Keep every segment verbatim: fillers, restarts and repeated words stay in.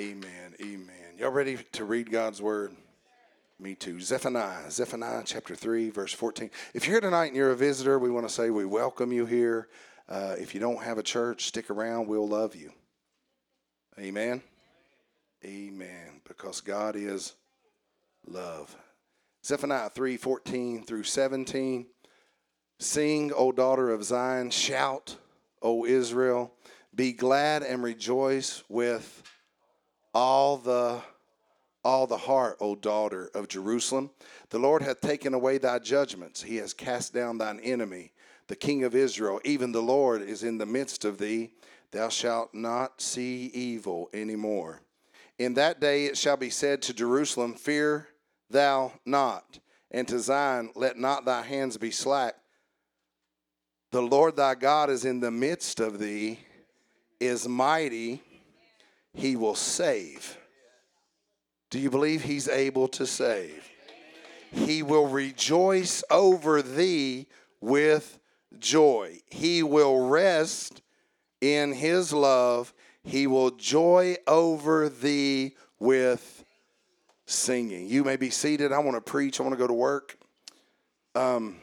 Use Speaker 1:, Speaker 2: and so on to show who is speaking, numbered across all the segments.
Speaker 1: Amen. Amen. Y'all ready to read God's word? Me too. Zephaniah. Zephaniah chapter three, verse fourteen. If you're here tonight and you're a visitor, we want to say we welcome you here. Uh, if you don't have a church, stick around. We'll love you. Amen. Amen. Because God is love. Zephaniah three, fourteen through seventeen. Sing, O daughter of Zion. Shout, O Israel. Be glad and rejoice with all the all the heart, O daughter of Jerusalem. The Lord hath taken away thy judgments. He has cast down thine enemy, the King of Israel. Even the Lord is in the midst of thee. Thou shalt not see evil any more. In that day it shall be said to Jerusalem, fear thou not. And to Zion, let not thy hands be slack. The Lord thy God is in the midst of thee, is mighty. He will save. Do you believe he's able to save? He will rejoice over thee with joy. He will rest in his love. He will joy over thee with singing. You may be seated. I want to preach. I want to go to work. Um,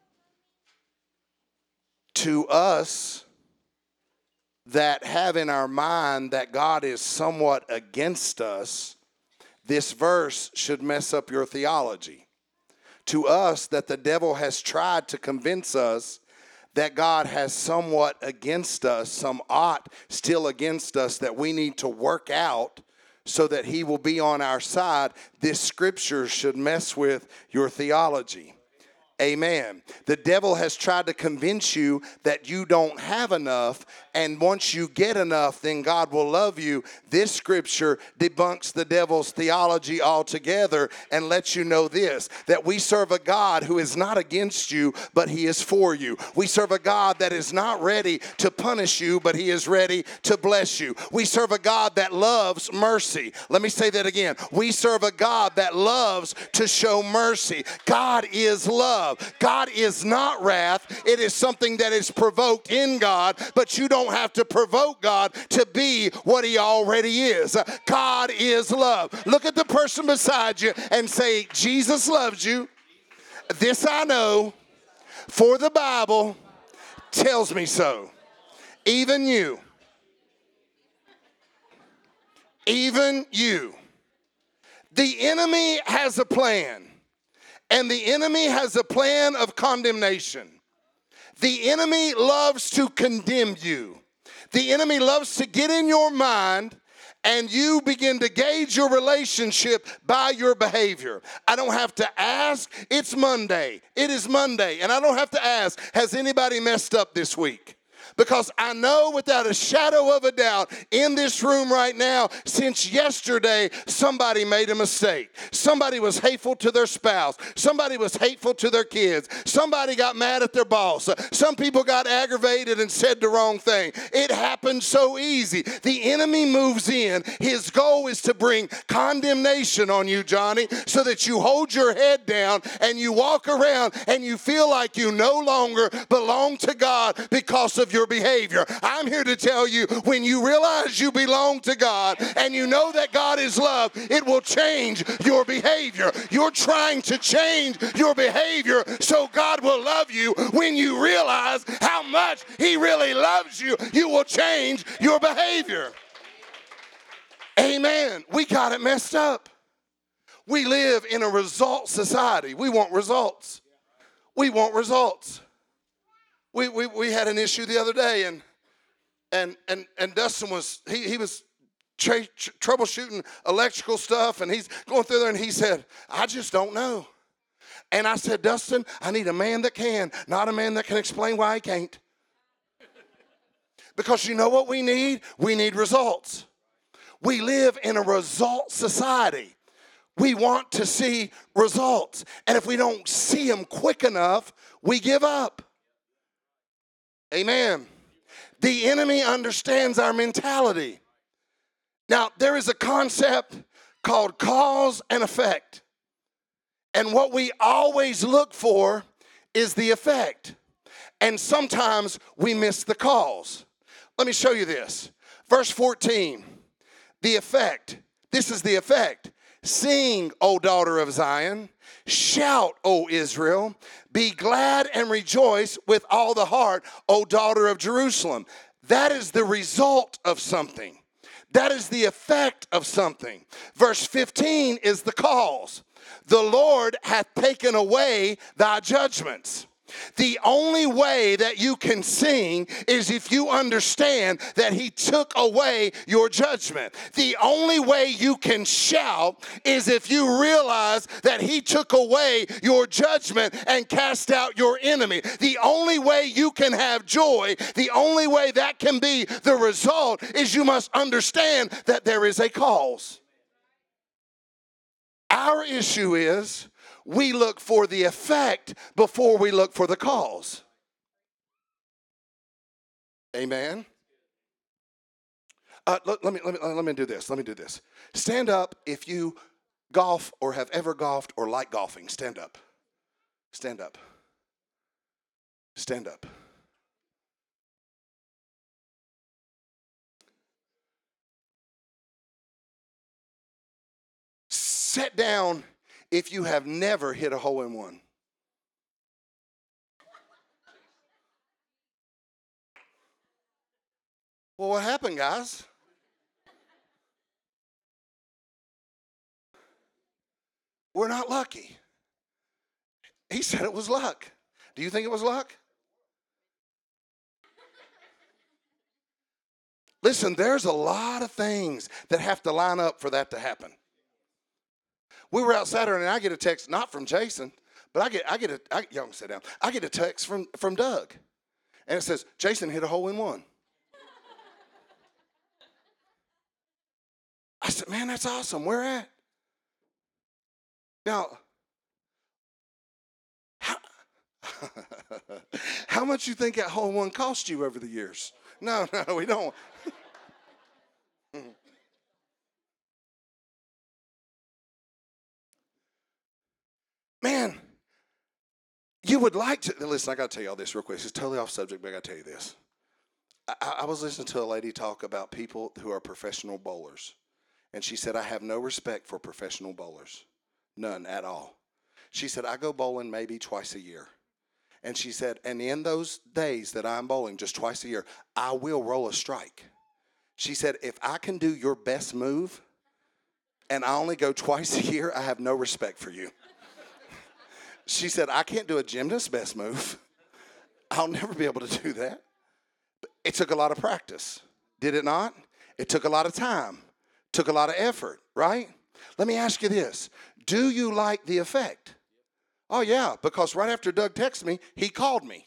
Speaker 1: to us that have in our mind that God is somewhat against us, this verse should mess up your theology. To us that the devil has tried to convince us that God has somewhat against us, some ought still against us that we need to work out so that he will be on our side, this scripture should mess with your theology. Amen. The devil has tried to convince you that you don't have enough, and once you get enough, then God will love you. This scripture debunks the devil's theology altogether and lets you know this, that we serve a God who is not against you, but he is for you. We serve a God that is not ready to punish you, but he is ready to bless you. We serve a God that loves mercy. Let me say that again. We serve a God that loves to show mercy. God is love. God is not wrath. It is something that is provoked in God, but you don't have to provoke God to be what he already is. God is love. Look at the person beside you and say, Jesus loves you. This I know, for the Bible tells me so. Even you. Even you. The enemy has a plan. And the enemy has a plan of condemnation. The enemy loves to condemn you. The enemy loves to get in your mind and you begin to gauge your relationship by your behavior. I don't have to ask. It's Monday. It is Monday. And I don't have to ask, has anybody messed up this week? Because I know without a shadow of a doubt in this room right now, since yesterday, somebody made a mistake. Somebody was hateful to their spouse. Somebody was hateful to their kids. Somebody got mad at their boss. Some people got aggravated and said the wrong thing. It happened so easy. The enemy moves in. His goal is to bring condemnation on you, Johnny, so that you hold your head down and you walk around and you feel like you no longer belong to God because of your behavior. I'm here to tell you, when you realize you belong to God and you know that God is love, it will change your behavior. You're trying to change your behavior so God will love you. When you realize how much he really loves you, you will change your behavior. Amen. We got it messed up. We live in a result society. We want results. We want results. We, we we had an issue the other day, and and and and Dustin was he he was tra- tr- troubleshooting electrical stuff, and he's going through there, and he said, "I just don't know." And I said, "Dustin, I need a man that can, not a man that can explain why he can't." Because you know what we need? We need results. We live in a result society. We want to see results, and if we don't see them quick enough, we give up. Amen. The enemy understands our mentality. Now, there is a concept called cause and effect. And what we always look for is the effect. And sometimes we miss the cause. Let me show you this. Verse fourteen. The effect. This is the effect. Sing, O daughter of Zion. Shout, O Israel. Be glad and rejoice with all the heart, O daughter of Jerusalem. That is the result of something. That is the effect of something. Verse fifteen is the cause. The Lord hath taken away thy judgments. The only way that you can sing is if you understand that he took away your judgment. The only way you can shout is if you realize that he took away your judgment and cast out your enemy. The only way you can have joy, the only way that can be the result is you must understand that there is a cause. Our issue is we look for the effect before we look for the cause. Amen. Uh, let, let me let me let me do this. Let me do this. Stand up if you golf or have ever golfed or like golfing. Stand up. Stand up. Stand up. Sit down if you have never hit a hole in one. Well, what happened, guys? We're not lucky. He said it was luck. Do you think it was luck? Listen, there's a lot of things that have to line up for that to happen. We were out Saturday, and I get a text, not from Jason, but I get I get a I, y'all can sit down. I get a text from, from Doug, and it says, Jason hit a hole in one. I said, man, that's awesome. Where at? Now, how, how much you think that hole in one cost you over the years? No, no, we don't. Man, you would like to, listen, I got to tell you all this real quick. It's totally off subject, but I got to tell you this. I, I was listening to a lady talk about people who are professional bowlers. And she said, I have no respect for professional bowlers. None at all. She said, I go bowling maybe twice a year. And she said, and in those days that I'm bowling just twice a year, I will roll a strike. She said, if I can do your best move and I only go twice a year, I have no respect for you. She said, I can't do a gymnast's best move. I'll never be able to do that. But it took a lot of practice, did it not? It took a lot of time, took a lot of effort, right? Let me ask you this. Do you like the effect? Oh, yeah, because right after Doug texted me, he called me.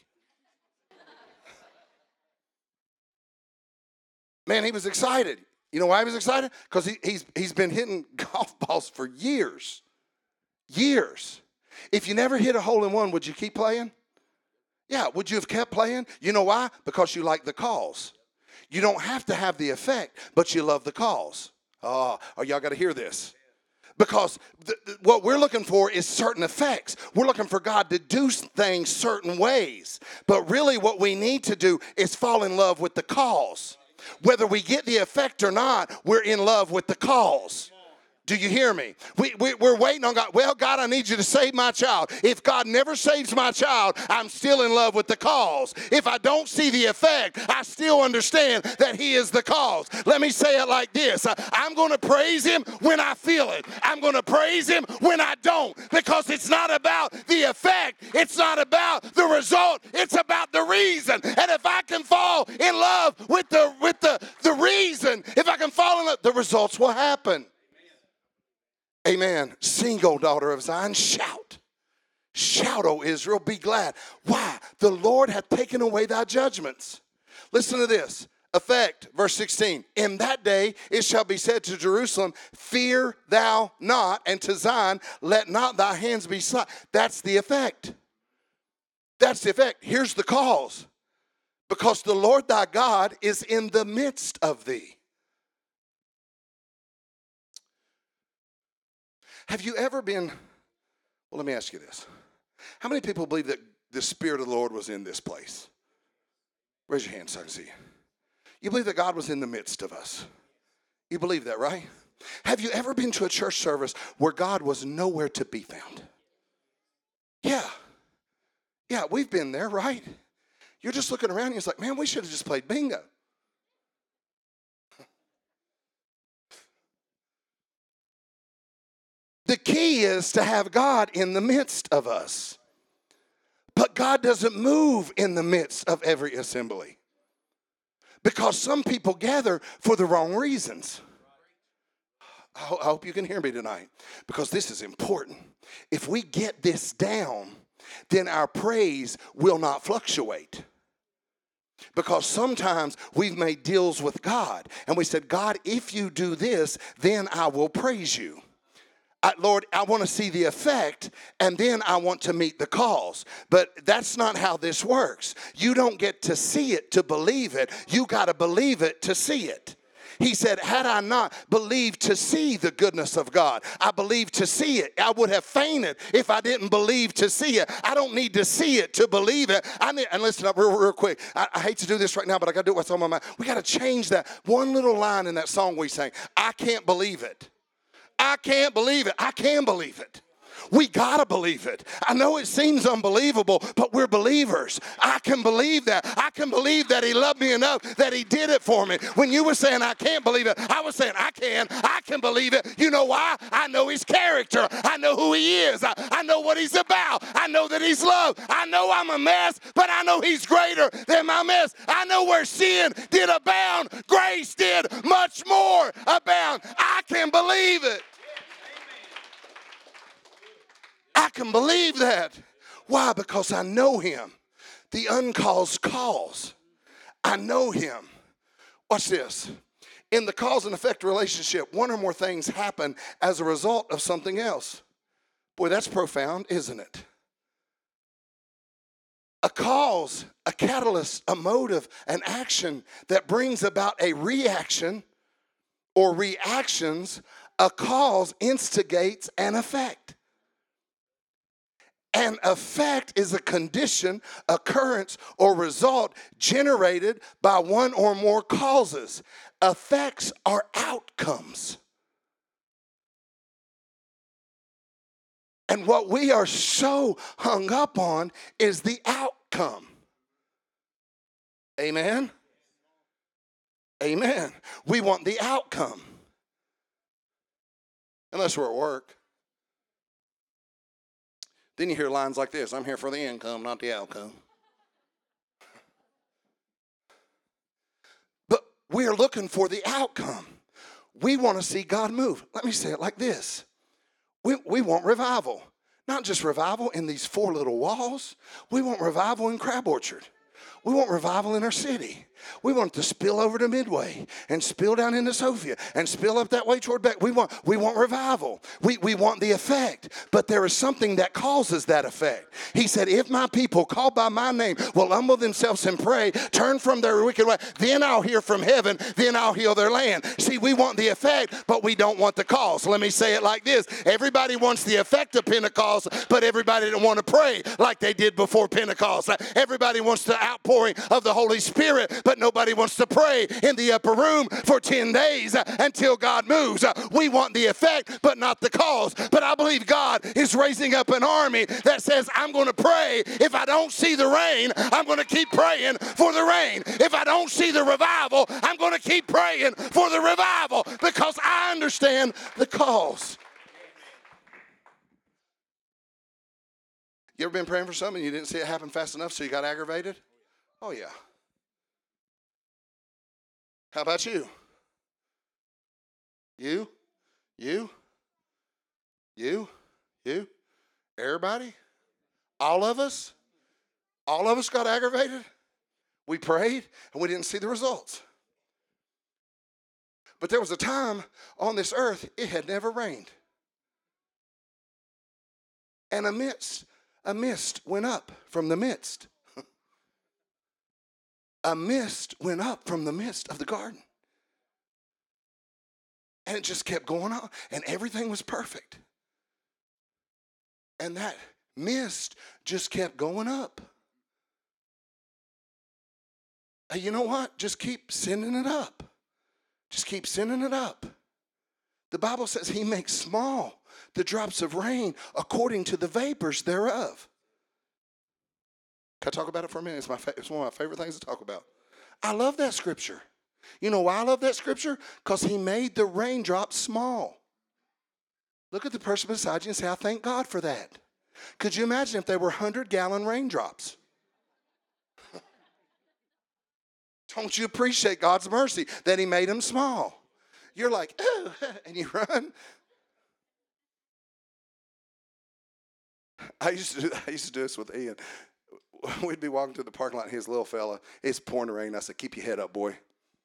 Speaker 1: Man, he was excited. You know why he was excited? Because he, he's, he's been hitting golf balls for years. Years. If you never hit a hole in one, would you keep playing? Yeah, would you have kept playing? You know why? Because you like the cause. You don't have to have the effect, but you love the cause. Oh, oh y'all got to hear this. Because th- th- what we're looking for is certain effects. We're looking for God to do things certain ways. But really what we need to do is fall in love with the cause. Whether we get the effect or not, we're in love with the cause. Do you hear me? We, we, we're waiting on God. Well, God, I need you to save my child. If God never saves my child, I'm still in love with the cause. If I don't see the effect, I still understand that he is the cause. Let me say it like this. I'm going to praise him when I feel it. I'm going to praise him when I don't, because it's not about the effect. It's not about the result. It's about the reason. And if I can fall in love with the, with the, the reason, if I can fall in love, the results will happen. Amen. Sing, O daughter of Zion, shout. Shout, O Israel, be glad. Why? The Lord hath taken away thy judgments. Listen to this. Effect, verse sixteen. In that day it shall be said to Jerusalem, fear thou not, and to Zion, let not thy hands be slack. That's the effect. That's the effect. Here's the cause. Because the Lord thy God is in the midst of thee. Have you ever been, well, let me ask you this. How many people believe that the Spirit of the Lord was in this place? Raise your hand so I can see you. You believe that God was in the midst of us. You believe that, right? Have you ever been to a church service where God was nowhere to be found? Yeah. Yeah, we've been there, right? You're just looking around and it's like, man, we should have just played bingo. The key is to have God in the midst of us. But God doesn't move in the midst of every assembly. Because some people gather for the wrong reasons. I hope you can hear me tonight, because this is important. If we get this down, then our praise will not fluctuate. Because sometimes we've made deals with God, and we said, God, if you do this, then I will praise you. I, Lord, I want to see the effect, and then I want to meet the cause. But that's not how this works. You don't get to see it to believe it. You got to believe it to see it. He said, had I not believed to see the goodness of God, I believed to see it. I would have fainted if I didn't believe to see it. I don't need to see it to believe it. I need, and listen up real, real quick. I, I hate to do this right now, but I got to do what's on my mind. We got to change that one little line in that song we sang. I can't believe it. I can't believe it. I can believe it. We got to believe it. I know it seems unbelievable, but we're believers. I can believe that. I can believe that he loved me enough that he did it for me. When you were saying I can't believe it, I was saying I can. I can believe it. You know why? I know his character. I know who he is. I, I know what he's about. I know that he's love. I know I'm a mess, but I know he's greater than my mess. I know where sin did abound, grace did much more abound. I can believe it. I can believe that. Why? Because I know him. The uncaused cause. I know him. Watch this. In the cause and effect relationship, one or more things happen as a result of something else. Boy, that's profound, isn't it? A cause, a catalyst, a motive, an action that brings about a reaction or reactions. A cause instigates an effect. An effect is a condition, occurrence, or result generated by one or more causes. Effects are outcomes. And what we are so hung up on is the outcome. Amen? Amen. We want the outcome. Unless we're at work. Then you hear lines like this, I'm here for the income, not the outcome. But we are looking for the outcome. We want to see God move. Let me say it like this. We, we want revival. Not just revival in these four little walls. We want revival in Crab Orchard. We want revival in our city. We want it to spill over to Midway and spill down into Sophia and spill up that way toward Beck. We want, we want revival. We, we want the effect. But there is something that causes that effect. He said, if my people called by my name will humble themselves and pray, turn from their wicked way, then I'll hear from heaven, then I'll heal their land. See, we want the effect, but we don't want the cause. Let me say it like this. Everybody wants the effect of Pentecost, but everybody don't want to pray like they did before Pentecost. Everybody wants the outpouring of the Holy Spirit, but nobody wants to pray in the upper room for ten days until God moves. We want the effect, but not the cause. But I believe God is raising up an army that says, I'm going to pray. If I don't see the rain, I'm going to keep praying for the rain. If I don't see the revival, I'm going to keep praying for the revival because I understand the cause. You ever been praying for something and you didn't see it happen fast enough, so you got aggravated? Oh, yeah. How about you? You? You? You? You? Everybody? All of us? All of us got aggravated? We prayed and we didn't see the results. But there was a time on this earth it had never rained. And a mist, a mist went up from the midst. A mist went up from the midst of the garden. And it just kept going on. And everything was perfect. And that mist just kept going up. Hey, you know what? Just keep sending it up. Just keep sending it up. The Bible says he makes small the drops of rain according to the vapors thereof. Can I talk about it for a minute? It's, my fa- it's one of my favorite things to talk about. I love that scripture. You know why I love that scripture? Because he made the raindrops small. Look at the person beside you and say, I thank God for that. Could you imagine if they were hundred-gallon raindrops? Don't you appreciate God's mercy that he made them small? You're like, oh, and you run. I used to do, I used to do this with Ian. We'd be walking through the parking lot, and his little fella, it's pouring rain. I said, keep your head up, boy.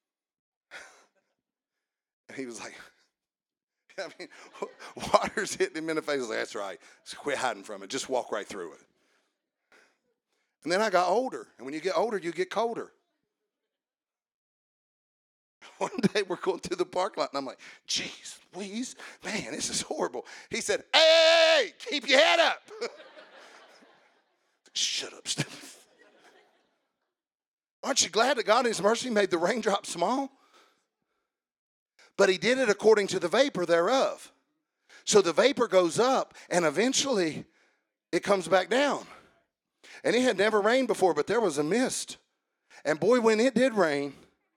Speaker 1: And he was like, I mean, water's hitting him in the face. I was like, that's right. So quit hiding from it. Just walk right through it. And then I got older. And when you get older, you get colder. One day we're going through the parking lot, and I'm like, geez, please, man, this is horrible. He said, hey, hey, hey, keep your head up. Shut up, Stephen. Aren't you glad that God in his mercy made the raindrop small? But he did it according to the vapor thereof. So the vapor goes up, and eventually it comes back down. And it had never rained before, but there was a mist. And boy, when it did rain,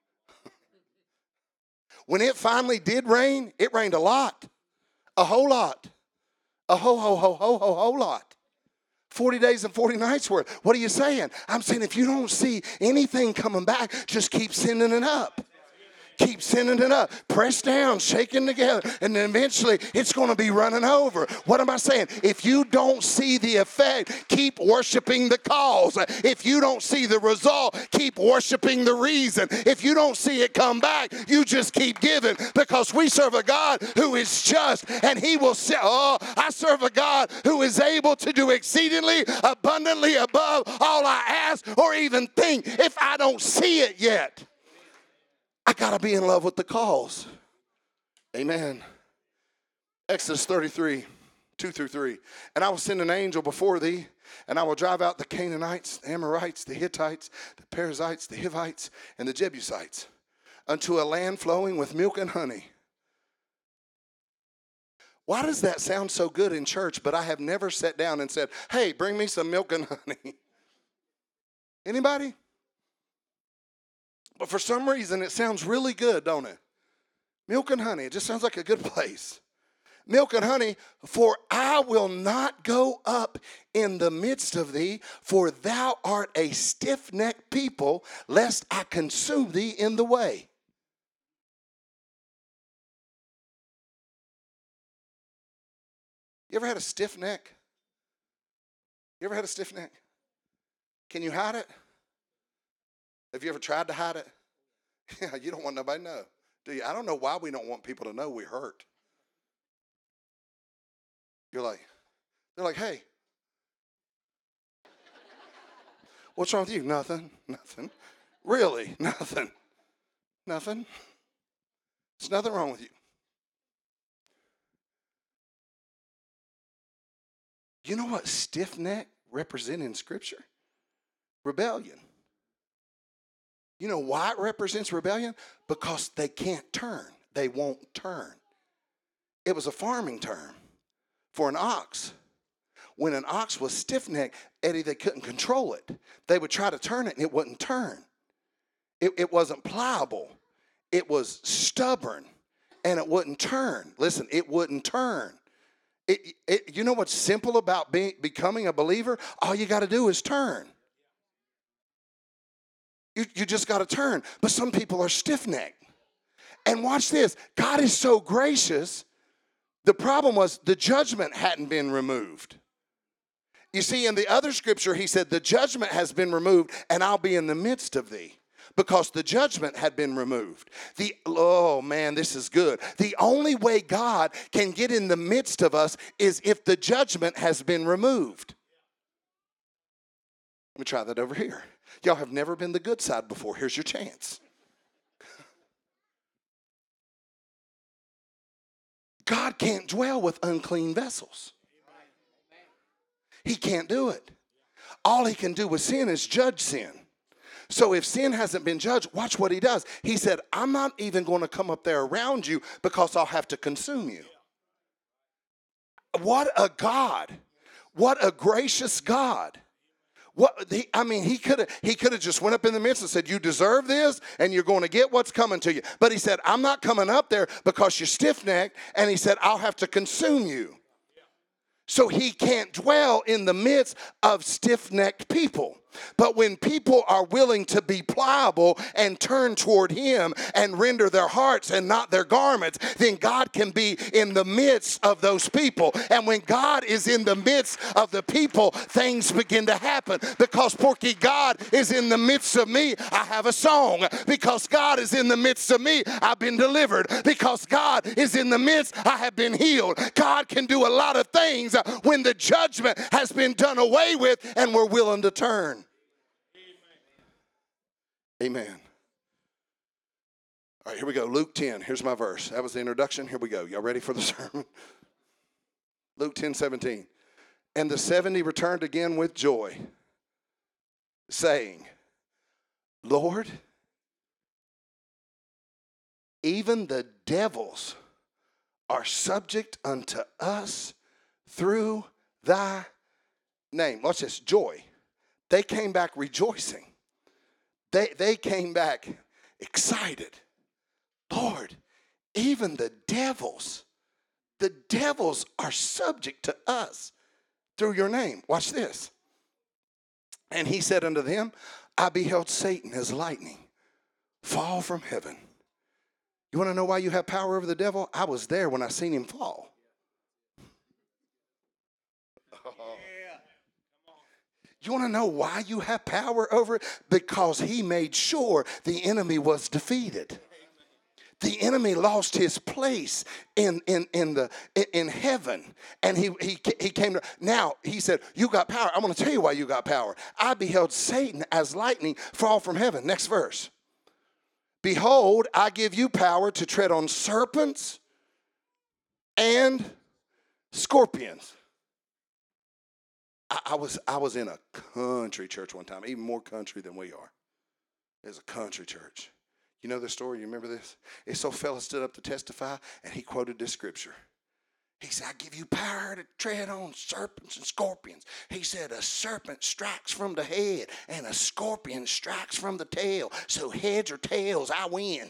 Speaker 1: when it finally did rain, it rained a lot. A whole lot. A ho, ho, ho, ho, ho, ho lot. forty days and forty nights worth. What are you saying? I'm saying if you don't see anything coming back, just keep sending it up. Keep sending it up. Press down, shaking together, and then eventually it's going to be running over. What am I saying? If you don't see the effect, keep worshiping the cause. If you don't see the result, keep worshiping the reason. If you don't see it come back, you just keep giving, because we serve a God who is just, and he will say, oh, I serve a God who is able to do exceedingly abundantly above all I ask or even think. If I don't see it yet, I got to be in love with the cause. Amen. Exodus thirty-three, two through three. And I will send an angel before thee, and I will drive out the Canaanites, the Amorites, the Hittites, the Perizzites, the Hivites, and the Jebusites unto a land flowing with milk and honey. Why does that sound so good in church, but I have never sat down and said, hey, bring me some milk and honey? Anybody? But for some reason, it sounds really good, don't it? Milk and honey. It just sounds like a good place. Milk and honey, for I will not go up in the midst of thee, for thou art a stiff-necked people, lest I consume thee in the way. You ever had a stiff neck? You ever had a stiff neck? Can you hide it? Have you ever tried to hide it? Yeah, you don't want nobody to know, do you? I don't know why we don't want people to know we hurt. You're like, they're like, hey, what's wrong with you? Nothing, nothing. Really, nothing, nothing. There's nothing wrong with you. You know what stiff neck represents in Scripture? Rebellion. You know why it represents rebellion? Because they can't turn. They won't turn. It was a farming term for an ox. When an ox was stiff-necked, Eddie, they couldn't control it. They would try to turn it, and it wouldn't turn. It, it wasn't pliable. It was stubborn, and it wouldn't turn. Listen, it wouldn't turn. It, it, you know what's simple about being, becoming a believer? All you got to do is turn. You, you just got to turn. But some people are stiff-necked. And watch this. God is so gracious. The problem was the judgment hadn't been removed. You see, in the other scripture, he said, the judgment has been removed, and I'll be in the midst of thee. Because the judgment had been removed. The oh, man, this is good. The only way God can get in the midst of us is if the judgment has been removed. Let me try that over here. Y'all have never been the good side before. Here's your chance. God can't dwell with unclean vessels. He can't do it. All he can do with sin is judge sin. So if sin hasn't been judged, watch what he does. He said, I'm not even going to come up there around you because I'll have to consume you. What a God. What a gracious God. What he, I mean, he could have he could have just went up in the midst and said, you deserve this and you're going to get what's coming to you. But he said, I'm not coming up there because you're stiff-necked. And he said, I'll have to consume you. So he can't dwell in the midst of stiff-necked people. But when people are willing to be pliable and turn toward him and render their hearts and not their garments, then God can be in the midst of those people. And when God is in the midst of the people, things begin to happen. Because Porky, God is in the midst of me, I have a song. Because God is in the midst of me, I've been delivered. Because God is in the midst, I have been healed. God can do a lot of things when the judgment has been done away with and we're willing to turn. Amen. All right, here we go. Luke ten. Here's my verse. That was the introduction. Here we go. Y'all ready for the sermon? Luke ten seventeen. And the seventy returned again with joy, saying, Lord, even the devils are subject unto us through thy name. Watch this. Joy. They came back rejoicing. They, they came back excited. Lord, even the devils, the devils are subject to us through your name. Watch this. And he said unto them, I beheld Satan as lightning fall from heaven. You want to know why you have power over the devil? I was there when I seen him fall. You want to know why you have power over it? Because he made sure the enemy was defeated. The enemy lost his place in, in, in, the, in heaven. And he, he, he came to, now he said, you got power. I'm going to tell you why you got power. I beheld Satan as lightning fall from heaven. Next verse. Behold, I give you power to tread on serpents and scorpions. I was I was in a country church one time, even more country than we are. It's a country church. You know the story? You remember this? It's so fella stood up to testify, and he quoted this scripture. He said, I give you power to tread on serpents and scorpions. He said, a serpent strikes from the head, and a scorpion strikes from the tail. So heads or tails, I win.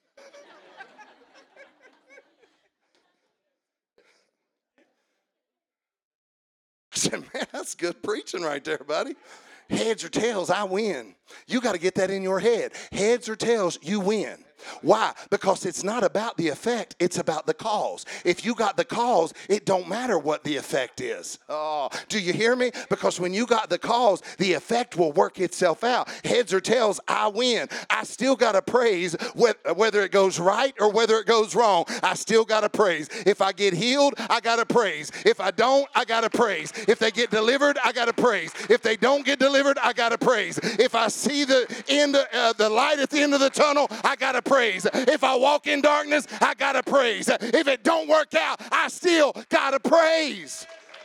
Speaker 1: I said, man, that's good preaching right there, buddy. Heads or tails, I win. You got to get that in your head. Heads or tails, you win. Why? Because it's not about the effect, it's about the cause. If you got the cause, it don't matter what the effect is. Oh, do you hear me? Because when you got the cause, the effect will work itself out. Heads or tails, I win. I still got to praise whether it goes right or whether it goes wrong. I still got to praise. If I get healed, I got to praise. If I don't, I got to praise. If they get delivered, I got to praise. If they don't get delivered, I got to praise. If I see the end, uh, the light at the end of the tunnel, I got to praise. If I walk in darkness, I got to praise. If it don't work out, I still got to praise.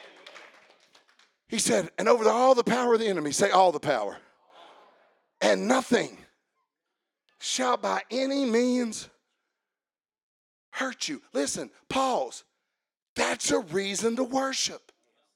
Speaker 1: He said, and over the, all the power of the enemy, say all the power. And nothing shall by any means hurt you. Listen, pause. That's a reason to worship.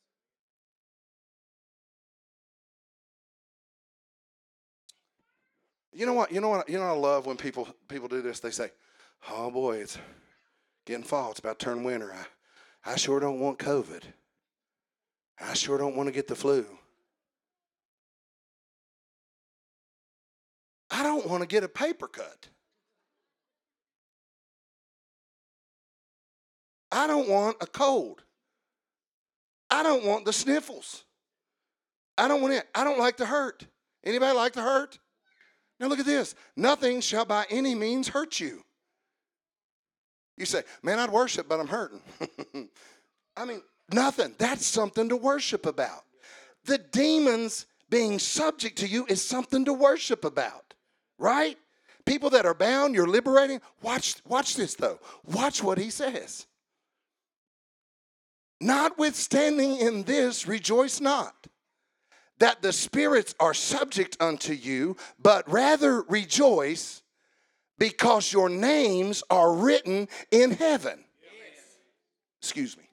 Speaker 1: You know what? You know what? You know what I love when people people do this. They say, "Oh boy, it's getting fall. It's about to turn winter. I, I sure don't want COVID. I sure don't want to get the flu. I don't want to get a paper cut. I don't want a cold. I don't want the sniffles. I don't want it. I don't like to hurt. Anybody like to hurt? Now look at this. Nothing shall by any means hurt you." You say, man, I'd worship, but I'm hurting. I mean, nothing. That's something to worship about. The demons being subject to you is something to worship about, right? People that are bound, you're liberating. Watch, watch this, though. Watch what he says. Notwithstanding in this, rejoice not, that the spirits are subject unto you, but rather rejoice because your names are written in heaven. Excuse me.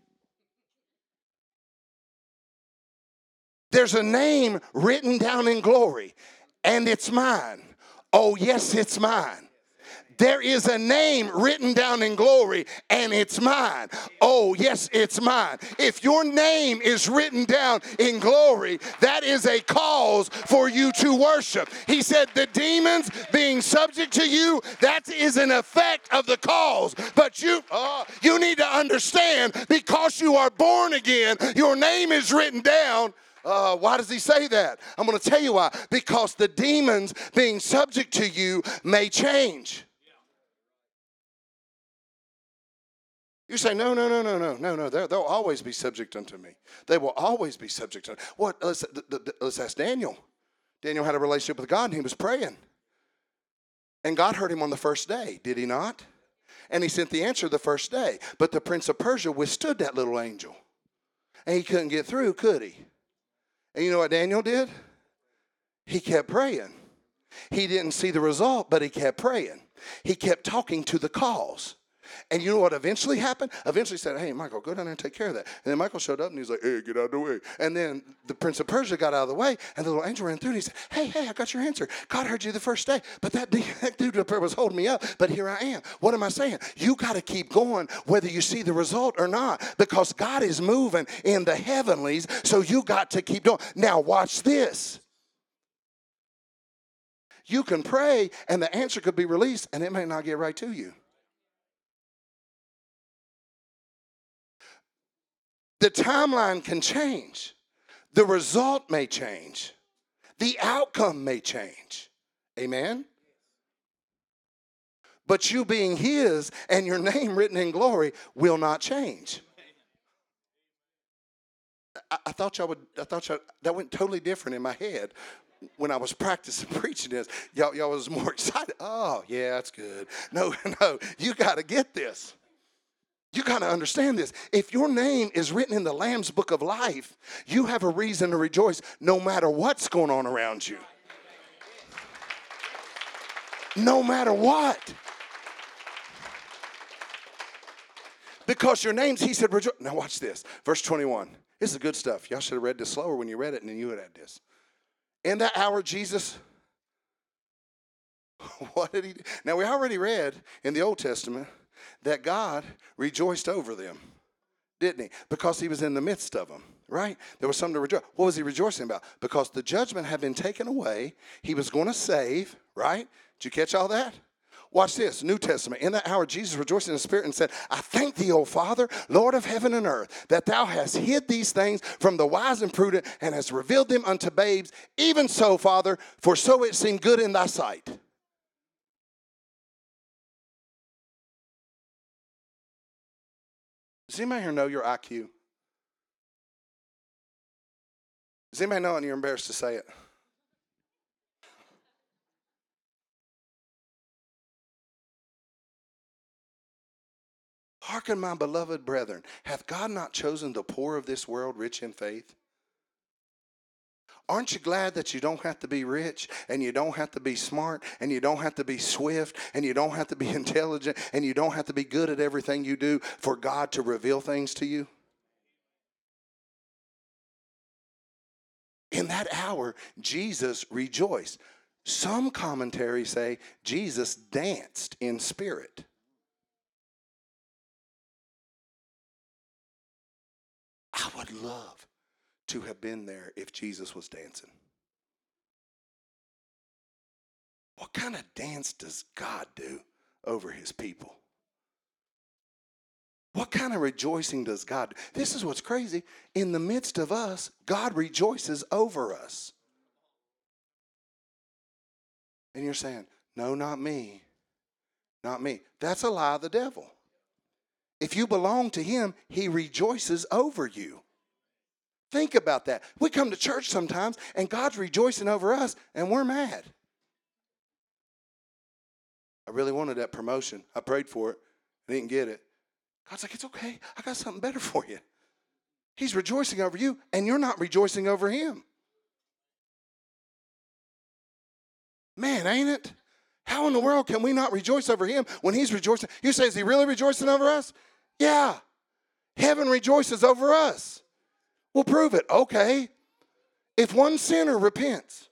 Speaker 1: There's a name written down in glory, and it's mine. Oh, yes, it's mine. There is a name written down in glory, and it's mine. Oh, yes, it's mine. If your name is written down in glory, that is a cause for you to worship. He said the demons being subject to you, that is an effect of the cause. But you, uh, you need to understand, because you are born again, your name is written down. Uh, why does he say that? I'm going to tell you why. Because the demons being subject to you may change. You say, no, no, no, no, no, no, no. They'll always be subject unto me. They will always be subject to me. What? Let's, let's ask Daniel. Daniel had a relationship with God, and he was praying. And God heard him on the first day, did he not? And he sent the answer the first day. But the prince of Persia withstood that little angel. And he couldn't get through, could he? And you know what Daniel did? He kept praying. He didn't see the result, but he kept praying. He kept talking to the cause. And you know what eventually happened? Eventually said, hey, Michael, go down there and take care of that. And then Michael showed up, and he was like, hey, get out of the way. And then the prince of Persia got out of the way, and the little angel ran through, and he said, hey, hey, I got your answer. God heard you the first day, but that, that dude up there was holding me up, but here I am. What am I saying? You got to keep going whether you see the result or not, because God is moving in the heavenlies, so you got to keep going. Now watch this. You can pray, and the answer could be released, and it may not get right to you. The timeline can change. The result may change. The outcome may change. Amen? But you being his and your name written in glory will not change. I, I thought y'all would, I thought y'all, that went totally different in my head when I was practicing preaching this. Y'all, y'all was more excited. Oh, yeah, that's good. No, no, you got to get this. You got to understand this. If your name is written in the Lamb's book of life, you have a reason to rejoice no matter what's going on around you. No matter what. Because your name's, he said, rejoice. Now watch this. Verse twenty-one. This is good stuff. Y'all should have read this slower when you read it, and then you would have had this. In that hour, Jesus, what did he do? Now we already read in the Old Testament that God rejoiced over them, didn't he? Because he was in the midst of them, right? There was something to rejoice. What was he rejoicing about? Because the judgment had been taken away. He was going to save, right? Did you catch all that? Watch this, New Testament. In that hour, Jesus rejoiced in the Spirit and said, I thank thee, O Father, Lord of heaven and earth, that thou hast hid these things from the wise and prudent and hast revealed them unto babes. Even so, Father, for so it seemed good in thy sight. Does anybody here know your I Q? Does anybody know and you're embarrassed to say it? Hearken, my beloved brethren, hath God not chosen the poor of this world rich in faith? Aren't you glad that you don't have to be rich, and you don't have to be smart, and you don't have to be swift, and you don't have to be intelligent, and you don't have to be good at everything you do for God to reveal things to you? In that hour, Jesus rejoiced. Some commentaries say Jesus danced in spirit. I would love to have been there if Jesus was dancing. What kind of dance does God do over his people? What kind of rejoicing does God do? This is what's crazy. In the midst of us, God rejoices over us. And you're saying, no, not me. Not me. That's a lie of the devil. If you belong to him, he rejoices over you. Think about that. We come to church sometimes, and God's rejoicing over us, and we're mad. I really wanted that promotion. I prayed for it. I didn't get it. God's like, it's okay. I got something better for you. He's rejoicing over you, and you're not rejoicing over him. Man, ain't it? How in the world can we not rejoice over him when he's rejoicing? You say, is he really rejoicing over us? Yeah. Heaven rejoices over us. We'll prove it. Okay. If one sinner repents,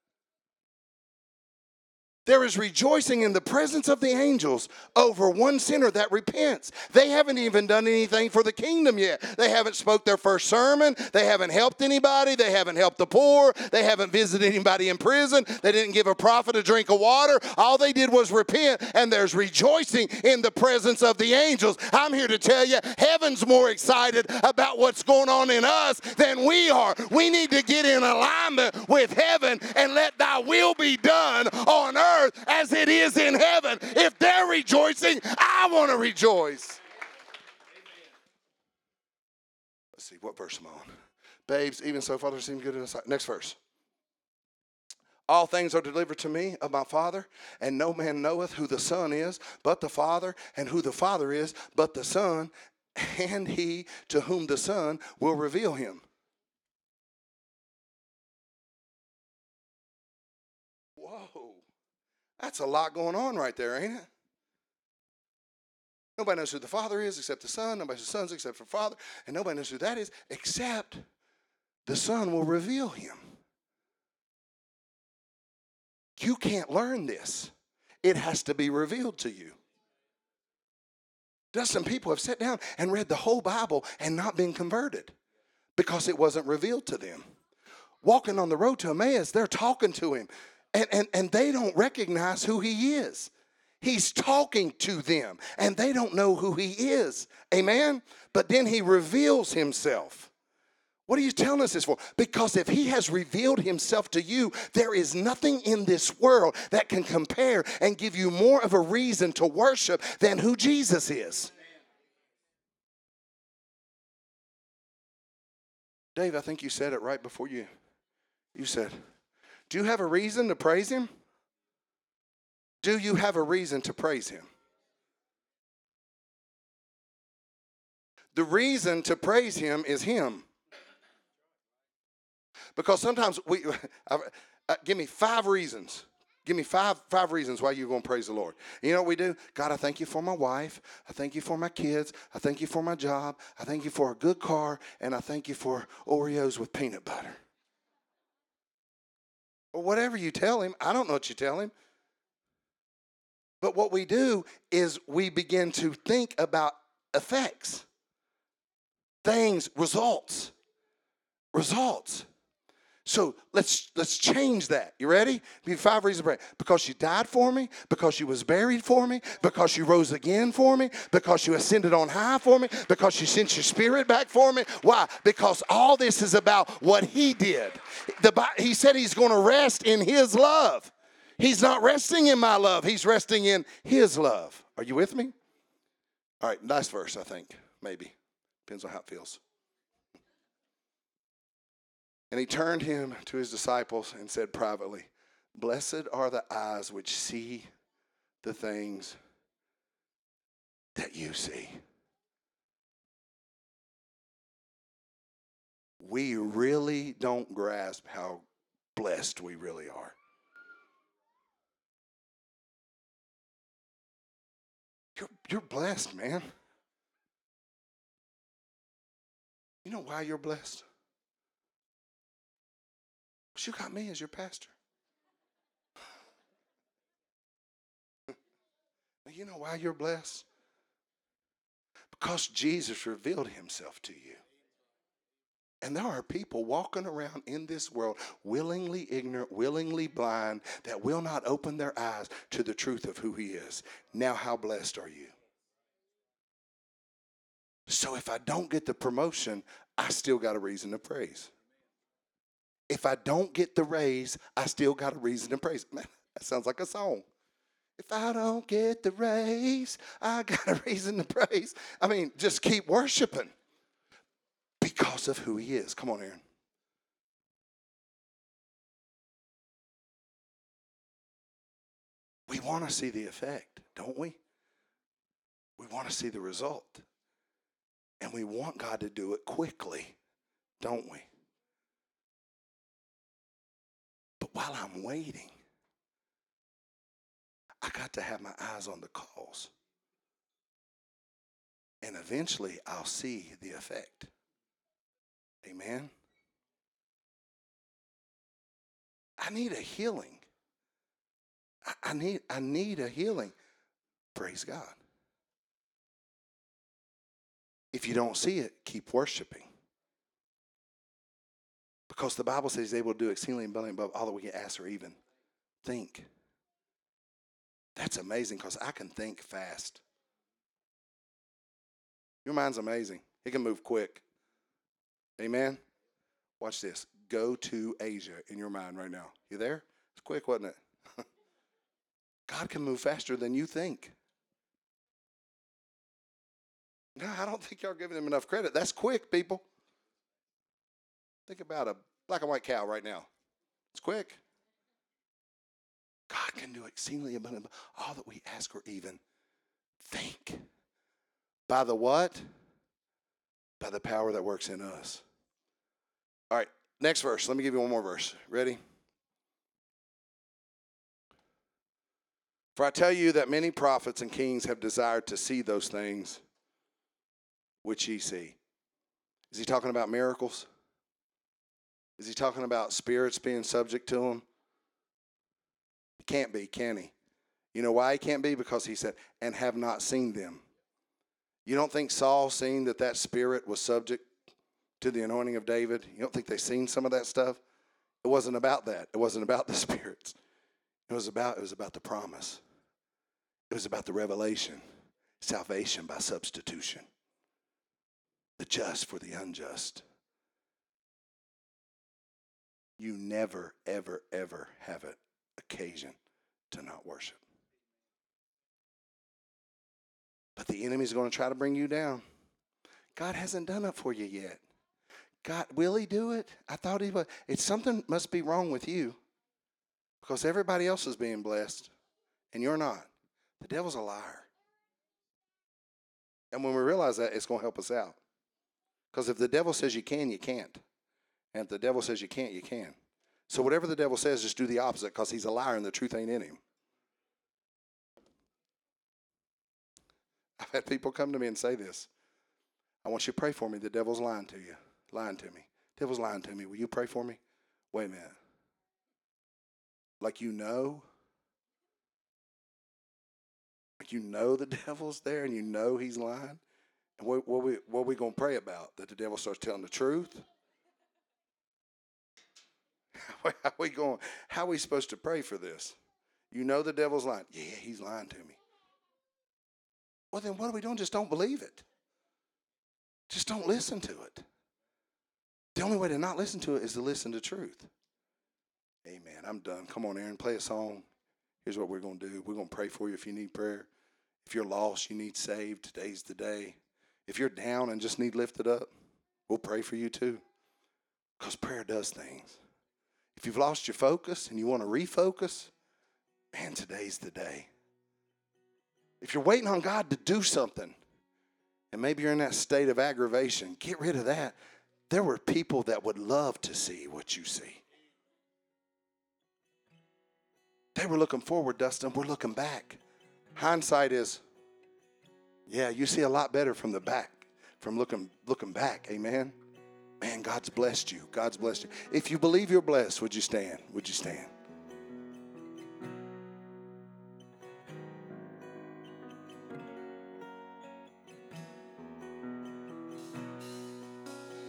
Speaker 1: there is rejoicing in the presence of the angels over one sinner that repents. They haven't even done anything for the kingdom yet. They haven't spoke their first sermon. They haven't helped anybody. They haven't helped the poor. They haven't visited anybody in prison. They didn't give a prophet a drink of water. All they did was repent, and there's rejoicing in the presence of the angels. I'm here to tell you, heaven's more excited about what's going on in us than we are. We need to get in alignment with heaven and let thy will be done on earth as it is in heaven. If they're rejoicing, I want to rejoice. Let's see, what verse am I on? Babes, even so, Father seemed good in the sight. Next verse. All things are delivered to me of my Father, and no man knoweth who the Son is, but the Father, and who the Father is, but the Son, and he to whom the Son will reveal him. Whoa. That's a lot going on right there, ain't it? Nobody knows who the Father is except the Son. Nobody knows who the Son is except for the Father. And nobody knows who that is except the Son will reveal him. You can't learn this. It has to be revealed to you. Just some people have sat down and read the whole Bible and not been converted because it wasn't revealed to them. Walking on the road to Emmaus, they're talking to him. And, and, and they don't recognize who he is. He's talking to them, and they don't know who he is. Amen? But then he reveals himself. What are you telling us this for? Because if he has revealed himself to you, there is nothing in this world that can compare and give you more of a reason to worship than who Jesus is. Dave, I think you said it right before you, you said, do you have a reason to praise him? Do you have a reason to praise him? The reason to praise him is him. Because sometimes we, uh, uh, give me five reasons. Give me five five reasons why you're going to praise the Lord. You know what we do? God, I thank you for my wife. I thank you for my kids. I thank you for my job. I thank you for a good car. And I thank you for Oreos with peanut butter. Or whatever you tell him. I don't know what you tell him. But what we do is we begin to think about effects, things, results, results. So let's let's change that. You ready? Give me five reasons to pray. Because you died for me, because you was buried for me, because you rose again for me, because you ascended on high for me, because you sent your spirit back for me. Why? Because all this is about what he did. The, he said he's going to rest in his love. He's not resting in my love. He's resting in his love. Are you with me? All right, nice verse, I think. Maybe. Depends on how it feels. And he turned him to his disciples and said privately, blessed are the eyes which see the things that you see. We really don't grasp how blessed we really are. You're, you're blessed, man. You know why you're blessed? Because you got me as your pastor. You know why you're blessed? Because Jesus revealed himself to you. And there are people walking around in this world willingly ignorant, willingly blind, that will not open their eyes to the truth of who he is. Now, how blessed are you? So if I don't get the promotion, I still got a reason to praise. If I don't get the raise, I still got a reason to praise. Man, that sounds like a song. If I don't get the raise, I got a reason to praise. I mean, just keep worshiping because of who he is. Come on, Aaron. We want to see the effect, don't we? We want to see the result. And we want God to do it quickly, don't we? But while I'm waiting, I got to have my eyes on the cause. And eventually I'll see the effect. Amen. I need a healing. I, I need I need a healing. Praise God. If you don't see it, keep worshiping. Because the Bible says he's able to do exceedingly abundantly above all that we can ask or even think. That's amazing because I can think fast. Your mind's amazing. It can move quick. Amen? Watch this. Go to Asia in your mind right now. You there? It's quick, wasn't it? God can move faster than you think. No, I don't think y'all are giving him enough credit. That's quick, people. Think about a black and white cow right now. It's quick. God can do exceedingly abundantly all that we ask or even think. By the what? By the power that works in us. All right, next verse. Let me give you one more verse. Ready? For I tell you that many prophets and kings have desired to see those things which ye see. Is he talking about miracles? Is he talking about spirits being subject to him? He can't be, can he? You know why he can't be? Because he said, and have not seen them. You don't think Saul seen that that spirit was subject to the anointing of David? You don't think they seen some of that stuff? It wasn't about that. It wasn't about the spirits. It was about, it was about the promise. It was about the revelation. Salvation by substitution. The just for the unjust. You never, ever, ever have an occasion to not worship. But the enemy's going to try to bring you down. God hasn't done it for you yet. God, will he do it? I thought he would. It's something must be wrong with you because everybody else is being blessed and you're not. The devil's a liar. And when we realize that, it's going to help us out. Because if the devil says you can, you can't. And if the devil says you can't, you can. So whatever the devil says, just do the opposite because he's a liar and the truth ain't in him. I've had people come to me and say this. I want you to pray for me. The devil's lying to you. Lying to me. Devil's lying to me. Will you pray for me? Wait a minute. Like you know? Like you know the devil's there and you know he's lying? And what, what, we, what are we going to pray about? That the devil starts telling the truth? How are we going? How are we supposed to pray for this? You know the devil's lying. Yeah, he's lying to me. Well, then what are we doing? Just don't believe it. Just don't listen to it. The only way to not listen to it is to listen to truth. Amen. I'm done. Come on, Aaron, play a song. Here's what we're going to do. We're going to pray for you if you need prayer. If you're lost, you need saved, today's the day. If you're down and just need lifted up, we'll pray for you too. Because prayer does things. If you've lost your focus and you want to refocus, man, today's the day. If you're waiting on God to do something, and maybe you're in that state of aggravation, get rid of that. There were people that would love to see what you see. They were looking forward, Dustin. We're looking back. Hindsight is, yeah, you see a lot better from the back, from looking looking back. Amen. Man, God's blessed you. God's blessed you. If you believe you're blessed, would you stand? Would you stand?